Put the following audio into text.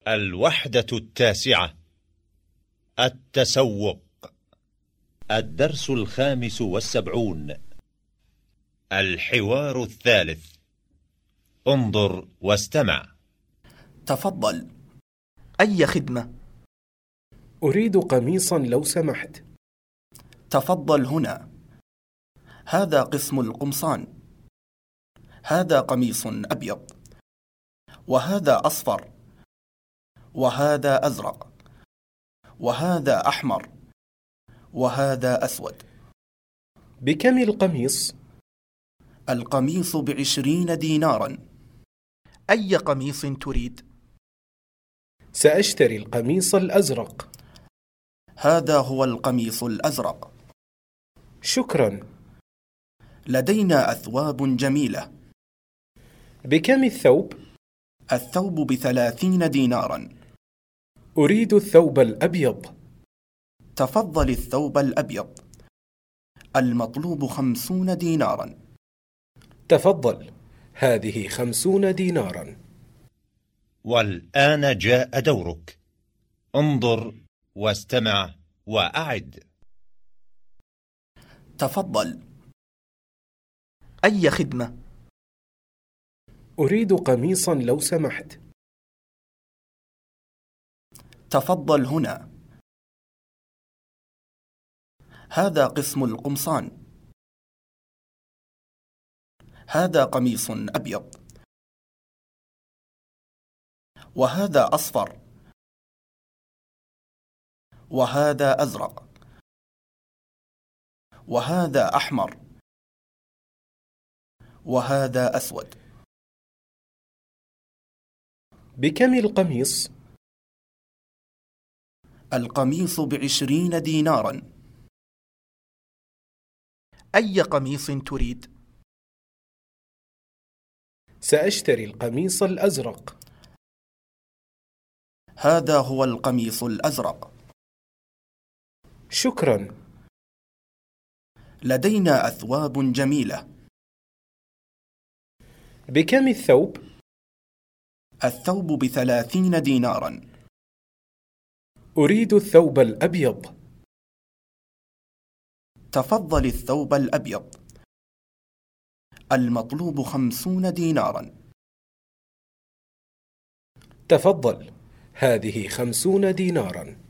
الوحدة 9. التسوق. الدرس 75. الحوار 3. انظر واستمع. تفضل. أي خدمة؟ أريد قميصا لو سمحت. تفضل هنا. هذا قسم القمصان. هذا قميص أبيض، وهذا أصفر، وهذا أزرق، وهذا أحمر، وهذا أسود. بكم القميص؟ القميص ب20 دينارا. أي قميص تريد؟ سأشتري القميص الأزرق. هذا هو القميص الأزرق. شكرا. لدينا أثواب جميلة. بكم الثوب؟ الثوب ب30 دينارا. أريد الثوب الأبيض. تفضل الثوب الأبيض. المطلوب 50 دينارا. تفضل، هذه 50 دينارا. والآن جاء دورك. انظر واستمع وأعد. تفضل. أي خدمة؟ أريد قميصا لو سمحت. تفضل هنا. هذا قسم القمصان. هذا قميص أبيض، وهذا أصفر، وهذا أزرق، وهذا أحمر، وهذا أسود. بكم القميص؟ القميص ب20 دينارا. أي قميص تريد؟ سأشتري القميص الأزرق. هذا هو القميص الأزرق. شكرا. لدينا أثواب جميلة. بكم الثوب؟ الثوب ب30 دينارا. أريد الثوب الأبيض. تفضل الثوب الأبيض. المطلوب 50 دينارا. تفضل، هذه 50 دينارا.